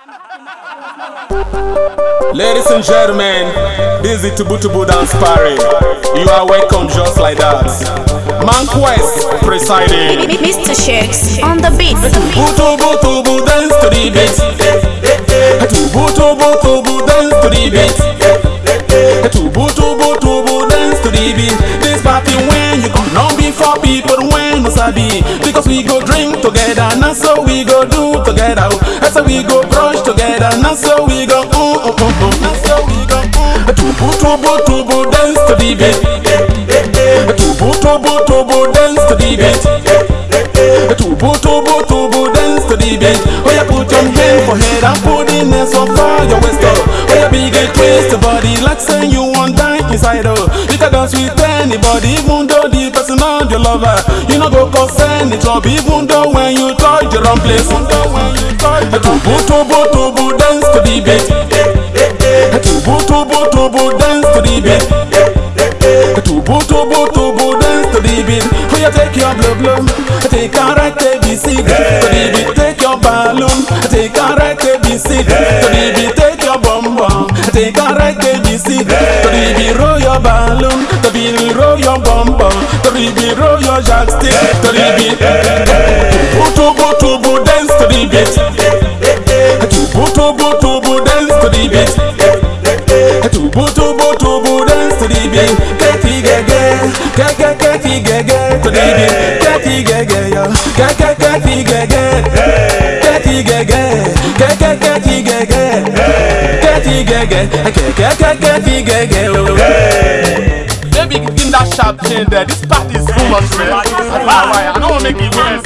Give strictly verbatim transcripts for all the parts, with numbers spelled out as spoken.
Ladies and gentlemen, this is Tubu Tubu Dance Party. You are welcome just like that. Manquest presiding. Mister Shakes on the beat. Tubu Tubu Tubu dance to the beat. Tubu Tubu Tubu dance to the beat. Tubu Tubu Tubu dance to the beat. This party when you come not be for people when no sabi. Because we go drink together, and so we go do together. That's how we go brush together, and so we go uh, uh, uh, uh. That's how we go uh. Tubu Tubu Tubu dance to the beat. Tubu Tubu Tubu dance to the beat. Tubu Tubu Tubu dance to the beat. Oh yeah, put your hand for head and put in there so far your waist up. Oh yeah, big and twist your body like saying you want die inside oh. You can dance with anybody even though the person not your lover. You know go cause any trouble even though when you touch the wrong place. Even though when you touch the wrong place. Tubu Tubu dance to the beat. Tubu Tubu Tubu dance to the beat. Tubu Tubu Tubu dance to the beat. Oh yeah, take your blow blow, take a right A B C to the beat. Take your balloon, take a right A B C to the beat. Take your bum bum, take a right A B C to the beat. Roll your balloon, to the beat. Roll your bum bum, to the beat. Roll your jack stick to the beat. Tubu Tubu dance to the beat. Tubu Tubu Tubu dance to the beat. Tubu Tubu Tubu dance to the beat. Keti gege, keke keti gege to the beat. Keti gege yo, keke keti gege, keti gege, keke keti gege, keti gege, keke keti gege. Baby, give that sharp chain there. This party is full of stress. I don't know why. I don't want to make it weird.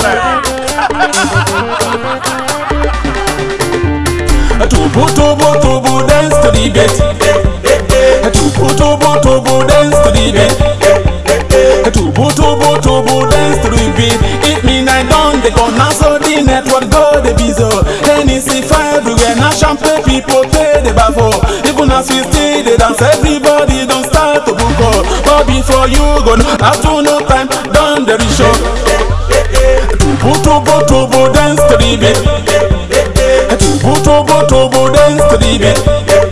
Tubu Tubu Tubu dance to the beat. Tubu Tubu Tubu dance to the beat. Tubu Tubu Tubu dance to the beat. It mean I done the corner so the network go the bizo. Hennessy fire everywhere. Now champagne people play the bafo. Even as we stay they dance everybody don't start to book up. But before you go after no time done the show. Tubu Tubu Tubu dance to the beat. Tubu Tubu Tubu dance to the beat.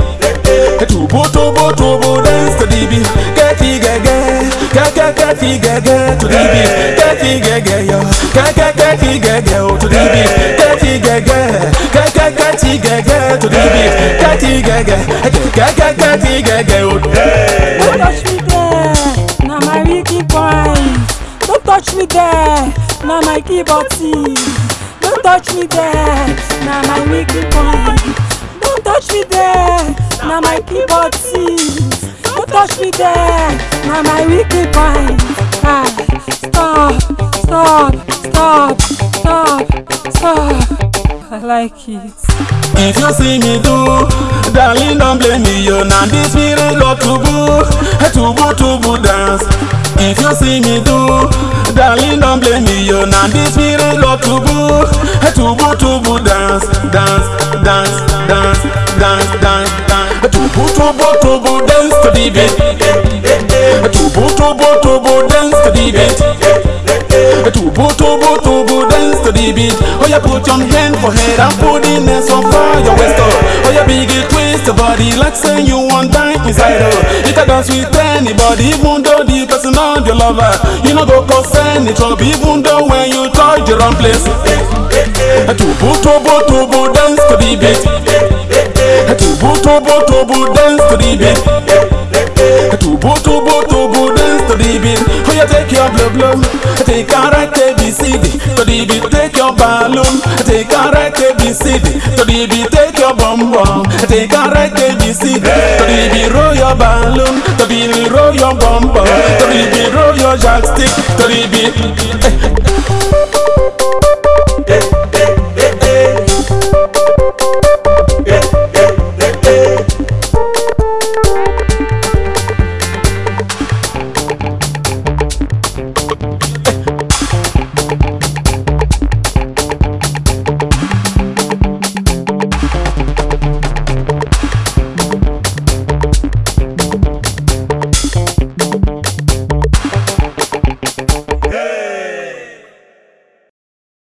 Tubu Tubu Tubu dance to the beat. Keti gege, keke keti gege to the beat. Keti gege yo, keke keti gege to the beat. Keti gege, keke keti gege to the beat. Keti gege, keke keti gege. Don't touch me there, now my weaky point. Don't touch me there, now my keyboard Don't touch me there, now my weaky point. Don't touch me there, now my keyboard Don't touch me there, now my weaky point. Ah, stop, stop, stop, stop, stop. I like it. If you see me do, darling, don't blame me. You're not this spirit love tubu, tubu tubu dance. If you see me do, darling, don't blame me. You're not this spirit love tubu, tubu tubu dance, dance, dance, dance, dance, dance, dance. Tubu tubu tubu dance to the beat. Tubu tubu tubu dance to the beat. Tubu tubu tubu dance to the beat. Oh yeah, put your hand for head and put in there so far your waist up. Oh yeah, big it twist your body like saying you want die inside oh. You can dance with anybody even though the person not your lover. You know go cause any trouble even though when you touch the wrong place. Tubu tubu tubu dance to the beat. Tubu tubu tubu dance to the beat. Tubu tubu tubu dance to the beat. Oh yeah, take your blow blow, take a right A B C D to the beat. Take your balloon, take a right A B C D to the beat. Take your bum bum, take a right A B C D to the beat. Roll your balloon, to the beat. Roll your bum bum, to the beat. Roll your jack stick to the beat.